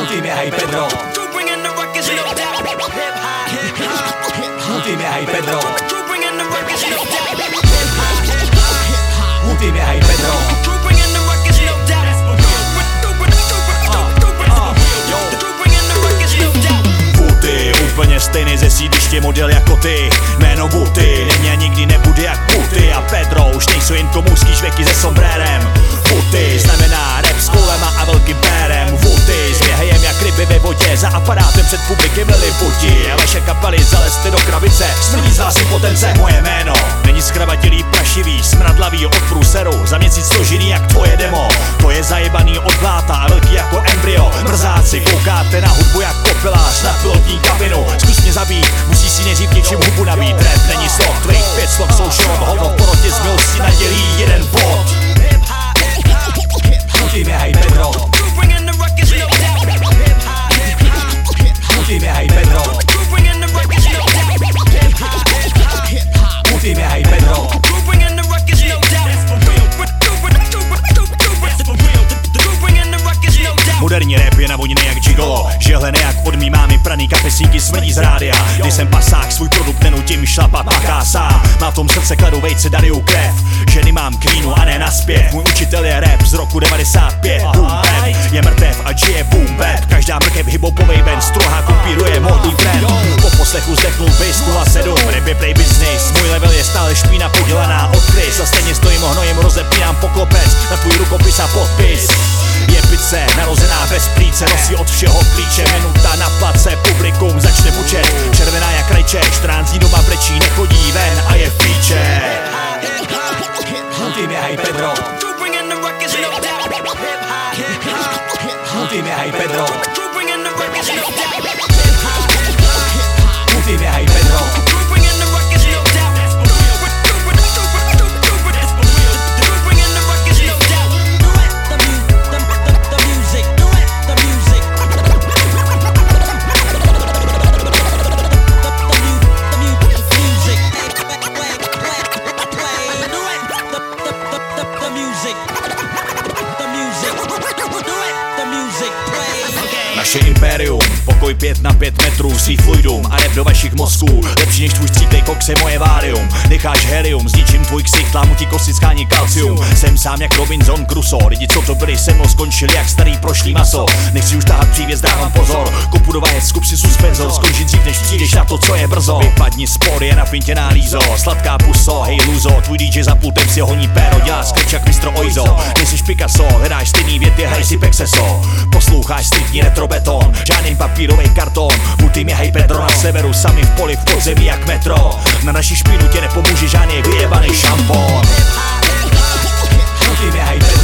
Multime Hej Pedro. Multime Hej Pedro. Multime Hej Pedro. Buty, úplně stejný ze sídliště model jako ty. Jméno Buty, není a nikdy nebude jak Buty a Pedro. Už nejsou jen komůzký žveky se sombrérem. Buty znamená rap s kolema a velkým pérem. Buty s běhajem jak ryby ve vodě. Za aparátem před publikem Liliputi. A vaše kapely zalezte do krabice. Smrdí z vás impotence. Moje jméno není zkrabatilý, prašivý, smradlavý od průseru. Za měsíc složený jak tvoje demo. To je zajebaný od bláta a velký jako embryo. Mrzáci, koukáte na hudbu jak kopilář na pilotní kabinu. Zkus mě zabít, musí si nejdřív něčím hubu nabít. Rap není slov, tvých 5 slov jsou šrot. Hovno v porotě z milosti nadělí jeden bod. Multime Hej Pedro. Multime Hej Pedro. Multime Hej Pedro. Moderní rap je navoněný jak gigolo. Žehlený jak od mý mámy, praný kapesníky smrdí z rádia. Když jsem pasák, svůj produkt nenutím šlapat, maká sám. Má v tom srdce kladu vejce, Dariu krev. Ženy mám kvínu a ne naspěv. Můj učitel je rap z roku 95. Boom bap je mrtev a žije boom bap. Každá mrkev hiphopovej band strohá kopíruje módní trend. Po poslechu zdechnul Biz 07. Rap je play business. Můj level je stále špína podělaná od Chris. A stejně stojím ohnojem, rozepínám poklopec na tvůj rukopis a podpis. Je pice, narozená bez plíce, nosí od všeho klíče. Minuta na place, publikum začne bučet. Červená jak rajče, 14 dní doma brečí, nechodí ven a je v píče. Multime Hej Pedro. Multime Hej Pedro. Multime Hej Pedro. Naše impérium, pokoj 5 na 5 metrů, svých fluidům a rap do vašich mozků. Lepší než tvůj střípej koks je moje várium. Necháš helium, zničím tvůj ksich, tlámu ti kosti, schání kalcium. Jsem sám jak Robinson Crusoe, lidi co to byli se mnou skončili jak starý prošlý maso. Nechci už tahat přívěs, dávám pozor, kopu do vajec, skup si suspenzor. Skončí dřív než přijdeš na to, co je brzo. Vypadni spor, je na pintě nálízo, sladká puso, hej luzo. Tvůj DJ za pultem si honí péro, dělá skryč jak mistro Oizo. Nejsiš Picasso, hledáš stejný věty, hraj si Pexeso. Posloucháš striktní retrobeton, žádný papírový karton. Multime Hej Pedro na severu, sami v poli v podzemí jak metro. Na naši špínu tě nepomůže žádný vyjebaný šampon. Multime Hej Pedro.